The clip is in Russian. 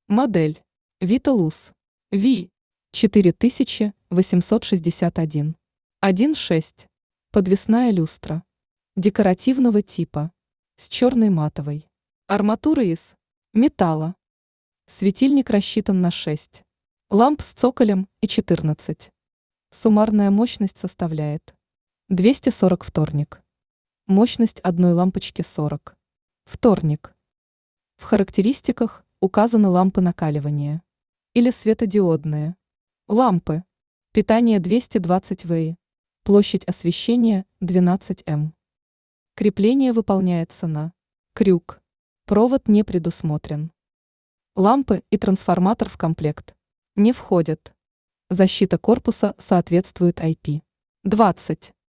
Модель Виталус V4861. 1.6. Подвесная люстра. Декоративного типа. С черной матовой. Арматура из металла. Светильник рассчитан на 6 ламп с цоколем и 14. Суммарная мощность составляет 240 вторник. Мощность одной лампочки 40 вторник. В характеристиках указаны лампы накаливания или светодиодные лампы. Питание 220 ВИ. Площадь освещения 12 М. Крепление выполняется на крюк. Провод не предусмотрен. Лампы и трансформатор в комплект не входят. Защита корпуса соответствует IP-20.